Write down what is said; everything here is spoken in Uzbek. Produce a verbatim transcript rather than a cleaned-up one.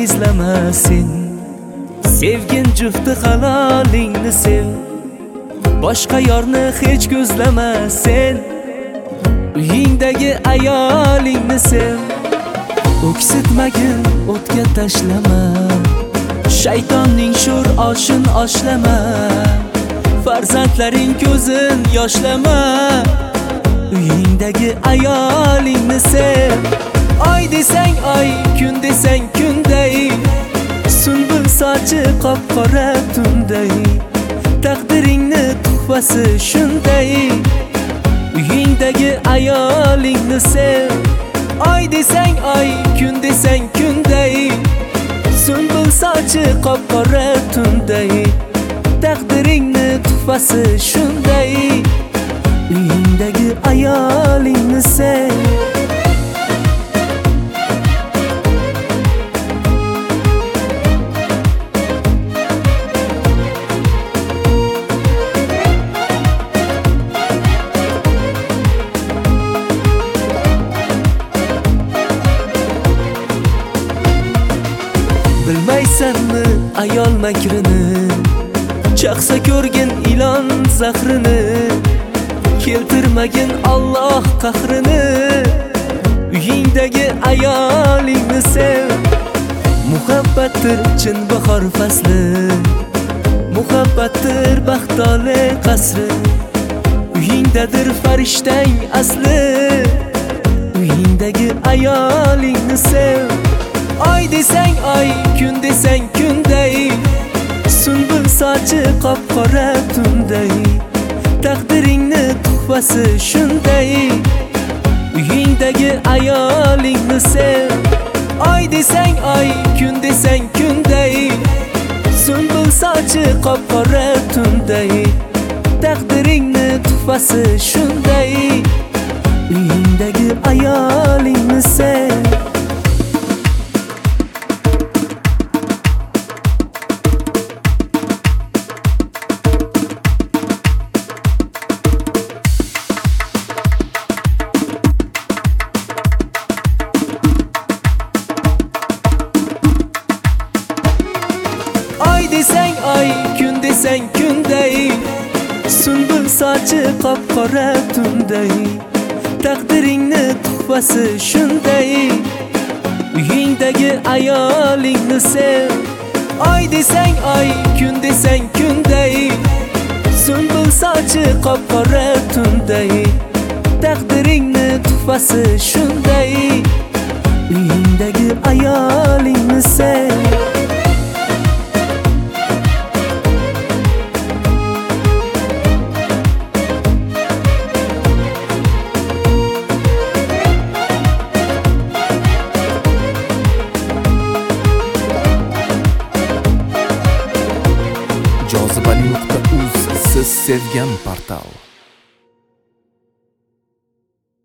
izlama sen. Sevgin jufti halolingni sev, boshqa yorni hech ko'zlama sen. Uyingdagi ayolingni sev, o'ksitmagin o'tga tashlama. Shaytonning sho'r oshin oshlama, farzandlaring ko'zin yoshlama. Uyingdagi ayolingni sev. Oy desang oy, kun desang kunday, sunbul sochi qop-qora tunday. Taqdiringni tuhfasi shunday. Uyingdagi ayolingni sev. Oy desang oy, kun desang kunday, sunbul sochi qop-qora tunday. Taqdiringni tuhfasi shunday. Uyingdagi ayolingni sev. Bilmaysanmi ayol makrini, chaqsa ko'rgin ilon zahrini. Keltirmagin Alloh qahrini. Uyingdagi ayolingni sev. Muhabbatdir chin bahor fasli, muhabbatdir baxtli qasri. Uyingdadir farishtang asli. Uyingdagi ayolingni sev. Oy desang oy, kun desang kunday, sunbul sochi qop-qora tunday. Taqdiringni tuhfasi shunday. Uyingdagi ayolingni sev. Oy desang oy, kun desang kunday, sunbul sochi qop-qora tunday. Taqdiringni tuhfasi shunday. Uyingdagi ayolingni sev. Oy desang oy, kun desang kunday, sunbul sochi qop-qora tunday. Taqdiringni tuhfasi shunday. Uyingdagi ayolingni sev. Oy desang oy, kun desang kunday, sunbul sochi qop-qora tunday. Taqdiringni tuhfasi shunday. Uyingdagi ayolingni sev. jozibali nuqta uz siz sevgan portal.